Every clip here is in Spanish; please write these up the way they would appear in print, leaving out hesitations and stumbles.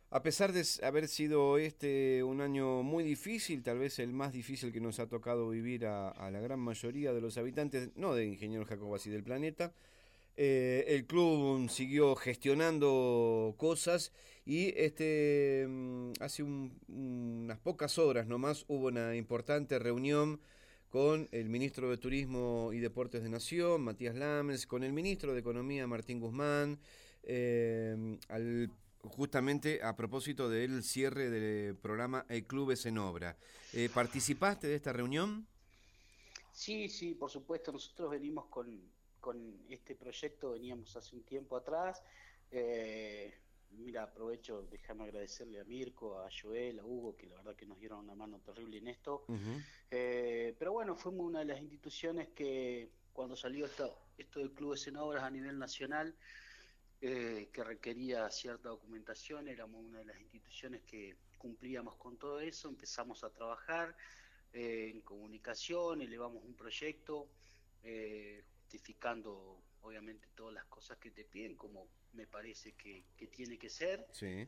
A pesar de haber sido este un año muy difícil, tal vez el más difícil que nos ha tocado vivir a la gran mayoría de los habitantes, no de Ingeniero Jacobacci del planeta, el club siguió gestionando cosas y hace unas pocas horas nomás hubo una importante reunión con el ministro de Turismo y Deportes de Nación, Matías Lamens, con el ministro de Economía, Martín Guzmán, justamente a propósito del cierre del programa El Clubes en Obra. ¿Participaste de esta reunión? Sí, sí, por supuesto, nosotros venimos con este proyecto, veníamos hace un tiempo atrás. Mira, aprovecho, déjame agradecerle a Mirko, a Joel, a Hugo, que la verdad que nos dieron una mano terrible en esto. Ujú. Pero bueno, fuimos una de las instituciones que cuando salió esto del Clubes en Obras a nivel nacional, que requería cierta documentación, éramos una de las instituciones que cumplíamos con todo eso, empezamos a trabajar en comunicación, elevamos un proyecto, justificando obviamente todas las cosas que te piden, como me parece que tiene que ser. Sí.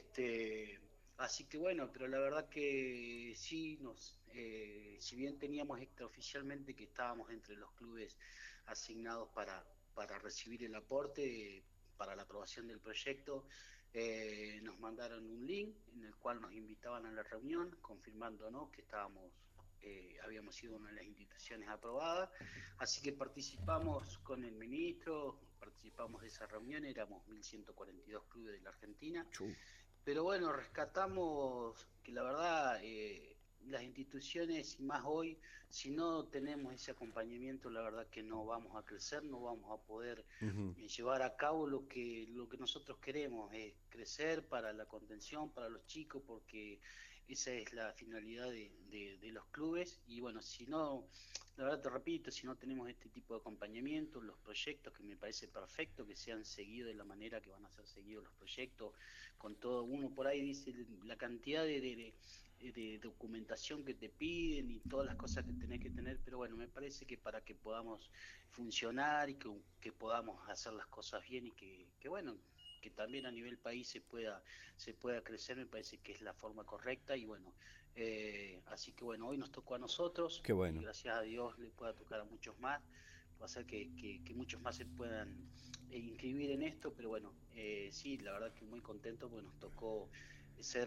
Así que bueno, pero la verdad que sí, si bien teníamos extraoficialmente que estábamos entre los clubes asignados para recibir el aporte, para la aprobación del proyecto, nos mandaron un link en el cual nos invitaban a la reunión, confirmando, ¿no?, que habíamos sido una de las instituciones aprobadas. Así que participamos con el ministro, participamos de esa reunión, éramos 1.142 clubes de la Argentina. Chu. Pero bueno, rescatamos que la verdad, las instituciones, y más hoy, si no tenemos ese acompañamiento, la verdad que no vamos a crecer, no vamos a poder Ujú. llevar a cabo lo que nosotros queremos, es crecer para la contención, para los chicos, porque esa es la finalidad de los clubes. Y bueno, si no, la verdad te repito, si no tenemos este tipo de acompañamiento, los proyectos, que me parece perfecto que sean seguidos de la manera que van a ser seguidos los proyectos, con todo, uno por ahí dice la cantidad de documentación que te piden y todas las cosas que tenés que tener, pero bueno, me parece que para que podamos funcionar y que podamos hacer las cosas bien y que bueno, que también a nivel país se pueda crecer, me parece que es la forma correcta. Y bueno, así que bueno, hoy nos tocó a nosotros Qué y bueno. gracias a Dios le pueda tocar a muchos más, va a hacer que muchos más se puedan inscribir en esto. Pero bueno, sí, la verdad que muy contento porque nos tocó ser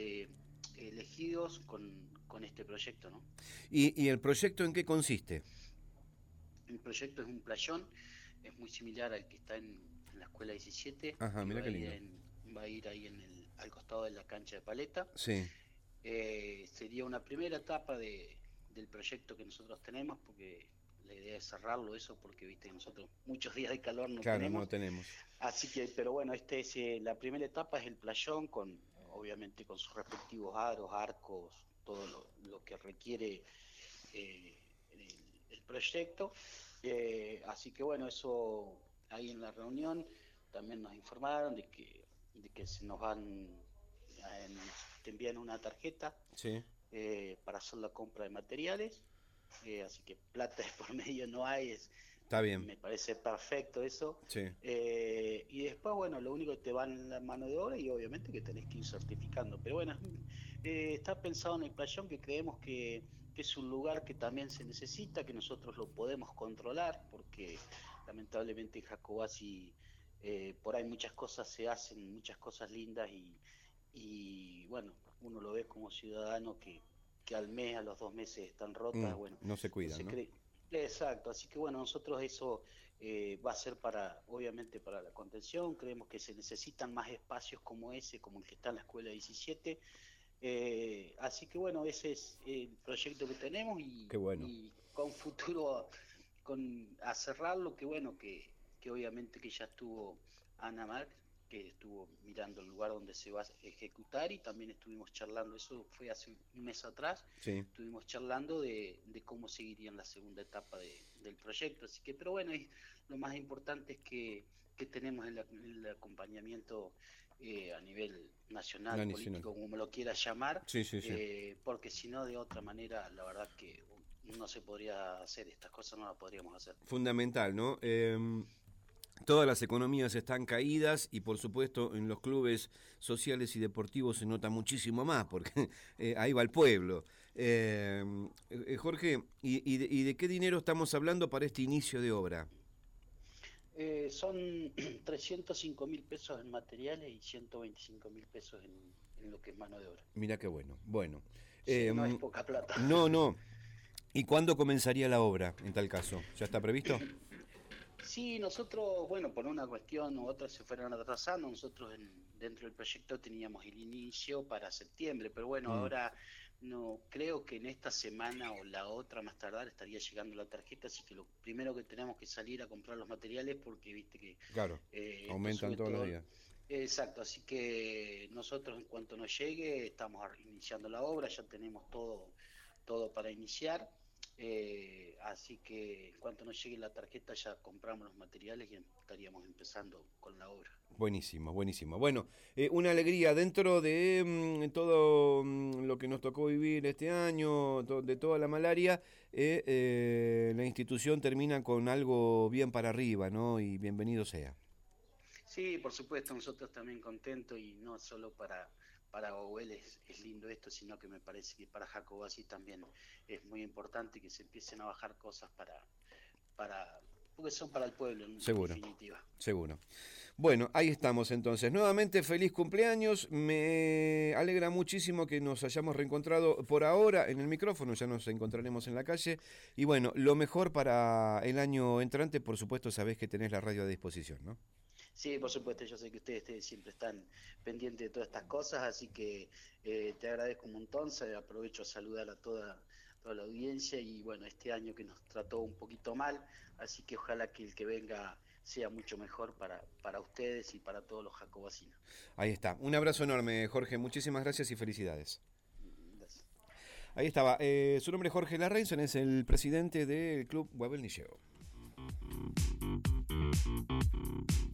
elegidos con este proyecto, ¿no? ¿Y el proyecto en qué consiste? El proyecto es un playón, es muy similar al que está en la escuela 17, Ajá, que mira qué lindo. va a ir ahí al costado de la cancha de Paleta. Sí. Sería una primera etapa del proyecto que nosotros tenemos, porque la idea es cerrarlo eso, porque viste que nosotros muchos días de calor no Claro, no tenemos. tenemos. Así que, pero bueno, la primera etapa es el playón, obviamente con sus respectivos aros, arcos, todo lo que requiere el proyecto. Así que bueno, eso ahí en la reunión también nos informaron de que se nos te envían una tarjeta Sí. para hacer la compra de materiales. Así que plata de por medio no hay, Está bien. me parece perfecto eso. Sí. Y después, bueno, lo único que te va en la mano de obra, y obviamente que tenés que ir certificando. Pero bueno, está pensado en el playón, que creemos que es un lugar que también se necesita, que nosotros lo podemos controlar, porque lamentablemente en Jacobacci por ahí muchas cosas se hacen, muchas cosas lindas, y bueno, uno lo ve como ciudadano que al mes, a los 2 meses están rotas. Bueno, No se cuidan, entonces ¿no? exacto, así que bueno, nosotros eso va a ser obviamente para la contención. Creemos que se necesitan más espacios como ese, como el que está en la escuela 17. Así que bueno, ese es el proyecto que tenemos, Qué bueno. y con futuro a cerrarlo, que bueno, que obviamente que ya estuvo Ana Mark, que estuvo mirando el lugar donde se va a ejecutar, y también estuvimos charlando, eso fue hace un mes atrás, Sí. estuvimos charlando de cómo seguiría en la segunda etapa del proyecto. Así que, pero bueno, lo más importante es que tenemos el acompañamiento a nivel La nacional, nacional. político, como me lo quieras llamar, Sí, sí, sí. porque si no, de otra manera, la verdad que no se podría hacer, estas cosas no las podríamos hacer. Fundamental, ¿no? Todas las economías están caídas y por supuesto en los clubes sociales y deportivos se nota muchísimo más porque ahí va el pueblo. Jorge, ¿y de qué dinero estamos hablando para este inicio de obra? Son 305.000 pesos en materiales y 125.000 pesos en lo que es mano de obra. Mira qué bueno. Bueno, Sí, no es poca plata. no, no. ¿Y cuándo comenzaría la obra en tal caso? ¿Ya está previsto? Sí, nosotros, bueno, por una cuestión u otra se fueron atrasando. Nosotros dentro del proyecto teníamos el inicio para septiembre, pero bueno, Mm, ahora no creo que en esta semana o la otra más tardar estaría llegando la tarjeta, así que lo primero que tenemos que salir a comprar los materiales porque viste que claro, esto aumentan sube todos los todo. días. Exacto, así que nosotros en cuanto nos llegue estamos iniciando la obra, ya tenemos todo para iniciar. Así que en cuanto nos llegue la tarjeta ya compramos los materiales y estaríamos empezando con la obra. Buenísimo, buenísimo. Bueno, una alegría dentro de todo lo que nos tocó vivir este año, de toda la malaria, la institución termina con algo bien para arriba, ¿no? Y bienvenido sea. Sí, por supuesto, nosotros también contentos y no solo para Gouel es lindo esto, sino que me parece que para Jacobací también es muy importante que se empiecen a bajar cosas para, porque son para el pueblo en Seguro, definitiva. seguro. Bueno, ahí estamos entonces. Nuevamente, feliz cumpleaños. Me alegra muchísimo que nos hayamos reencontrado por ahora en el micrófono, ya nos encontraremos en la calle. Y bueno, lo mejor para el año entrante, por supuesto, sabés que tenés la radio a disposición, ¿no? Sí, por supuesto, yo sé que ustedes siempre están pendientes de todas estas cosas, así que te agradezco un montón, aprovecho a saludar a toda la audiencia y bueno, este año que nos trató un poquito mal, así que ojalá que el que venga sea mucho mejor para ustedes y para todos los jacobasinos. Ahí está. Un abrazo enorme, Jorge. Muchísimas gracias y felicidades. Gracias. Ahí estaba. Su nombre es Jorge Larrainson, es el presidente del club Wabel Nilleo.